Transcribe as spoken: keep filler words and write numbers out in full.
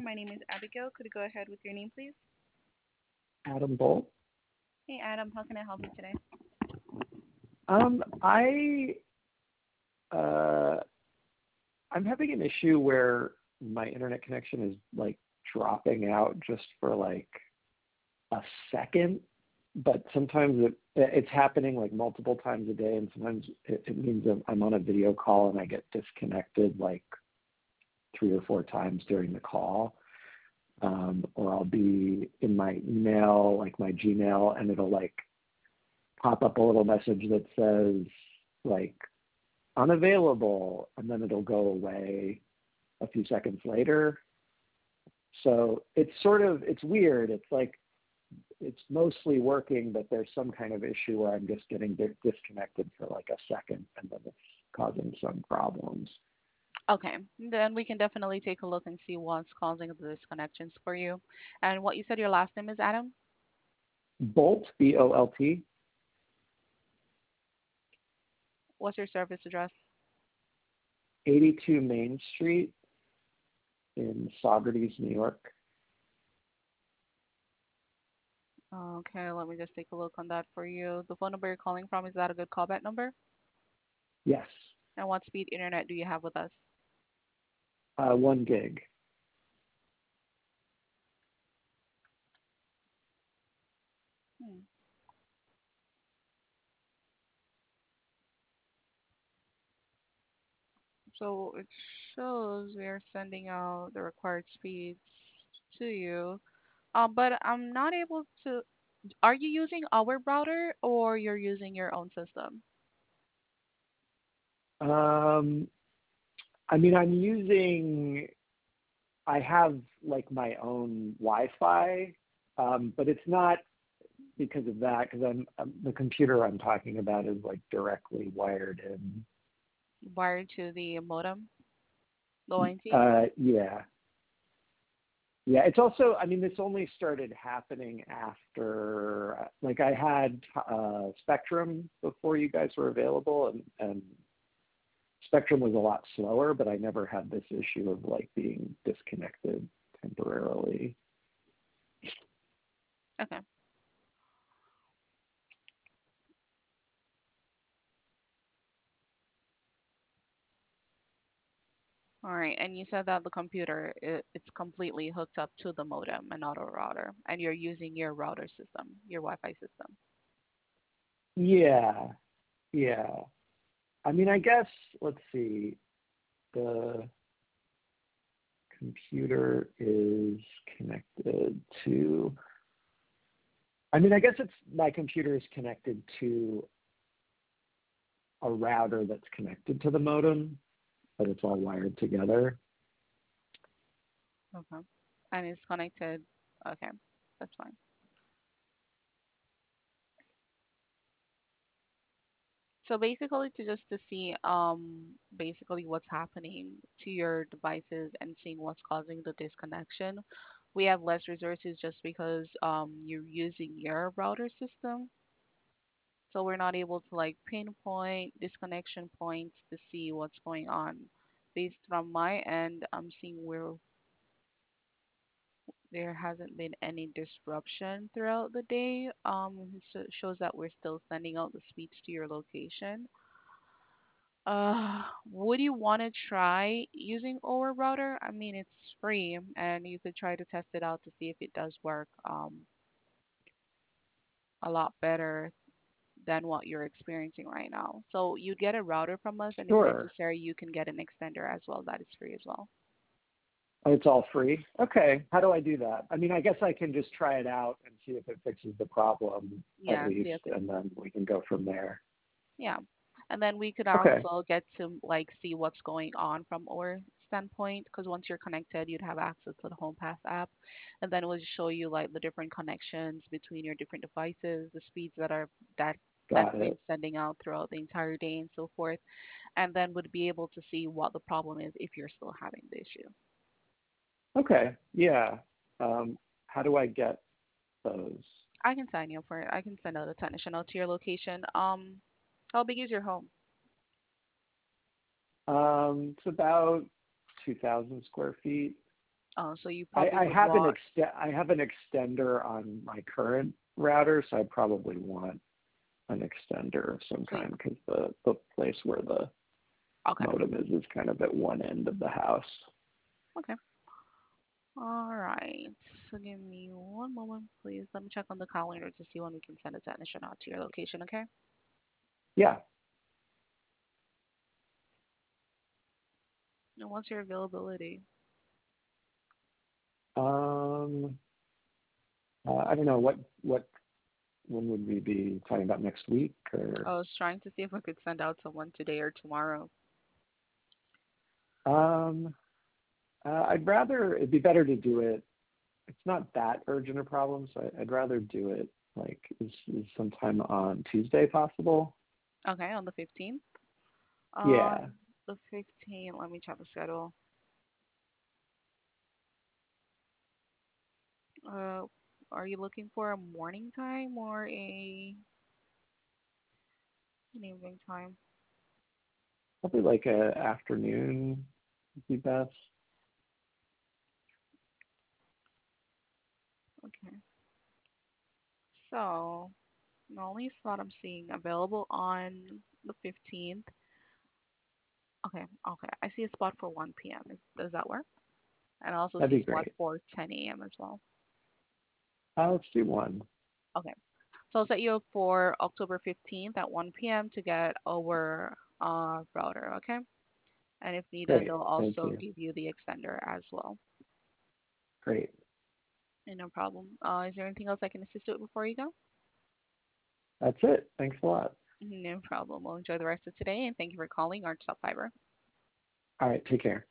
My name is Abigail. Could you go ahead with your name, please? Adam Bolt. Hey, Adam. How can I help you today? Um, I uh, I'm having an issue where my internet connection is like dropping out just for like a second, but sometimes it it's happening like multiple times a day, and sometimes it, it means I'm I'm on a video call and I get disconnected like three or four times during the call. Um, or I'll be in my email, like my Gmail, and it'll like pop up a little message that says like unavailable, and then it'll go away a few seconds later. So it's sort of, it's weird. It's like, it's mostly working, but there's some kind of issue where I'm just getting di- disconnected for like a second, and then it's causing some problems. Okay, then we can definitely take a look and see what's causing the disconnections for you. And what you said your last name is Adam? Bolt, B O L T, What's your service address? eighty-two Main Street in Saugerties, New York. Okay, let me just take a look on that for you. The phone number you're calling from, is that a good callback number? Yes, And what speed internet do you have with us? uh, one gig. Hmm. So it shows we are sending out the required speeds to you. Um, but I'm not able to. Are you using our router or you're using your own system? Um, I mean, I'm using, I have like my own Wi-Fi, um, but it's not because of that, because I'm, I'm the computer I'm talking about is like directly wired in. Wired to the modem, low N T? Uh, yeah, yeah. It's also, I mean, this only started happening after, uh, like, I had uh, Spectrum before you guys were available, and, and Spectrum was a lot slower, but I never had this issue of like being disconnected temporarily. Okay. All right. And you said that the computer it, it's completely hooked up to the modem and not a router, and you're using your router system, your Wi-Fi system. Yeah, yeah. I mean, I guess, let's see, the computer is connected to, I mean, I guess it's, my computer is connected to a router that's connected to the modem, but it's all wired together. Okay. And it's connected. Okay, that's fine. So basically, to just to see um basically what's happening to your devices and seeing what's causing the disconnection, we have less resources just because um you're using your router system. So we're not able to like pinpoint disconnection points to see what's going on. Based from my end, I'm seeing where there hasn't been any disruption throughout the day. Um, so it shows that we're still sending out the speeds to your location. Uh, would you want to try using our router? I mean, it's free, and you could try to test it out to see if it does work um, a lot better than what you're experiencing right now. So you get a router from us, and if Sure. necessary, you can get an extender as well. That is free as well. Oh, it's all free? Okay. How do I do that? I mean, I guess I can just try it out and see if it fixes the problem at Yeah, see least, if it, and then we can go from there. yeah. And then we could Okay. also get to like see what's going on from our standpoint, because once you're connected, you'd have access to the HomePass app, and then it will show you like the different connections between your different devices, the speeds that are that that's Got been it. sending out throughout the entire day and so forth, and then would be able to see what the problem is if you're still having the issue. Okay. Yeah. Um, how do I get those? I can sign you up for it. I can send out a technician out to your location. Um, how big is your home? Um, it's about two thousand square feet. Oh, so you I, probably I would have an want, ext- I have an extender on my current router, so I probably want an extender of some so you, kind because the, the place where the okay, modem is is kind of at one end of the house. okay. All right. So give me one moment, please. Let me check on the calendar to see when we can send a technician out to your location, okay? Yeah. And what's your availability? Um, uh, I don't know what what when would we be talking about next week I or was trying to see if I could send out someone today or tomorrow. um uh, I'd rather it'd be better to do it. It's not that urgent a problem, so I, I'd rather do it like is, is sometime on Tuesday possible? Okay, on the fifteenth. On Yeah, the fifteenth, let me check the schedule. Uh, are you looking for a morning time or a an evening time? probably like a afternoon would be best. Okay. So, the only slot I'm seeing available on the fifteenth. Okay, okay. I see a spot for one p m. Is, does that work? And I also That'd see a be spot great. for ten a m as well. Uh, let's do one. Okay. So I'll set you up for October fifteenth at one p m to get our uh, router, okay? And if needed, Great. they'll Thank also you. give you the extender as well. Great. And no problem. Uh, is there anything else I can assist you with before you go? That's it. Thanks a lot. No problem. We'll enjoy the rest of today and thank you for calling Arch Fiber. All right. Take care.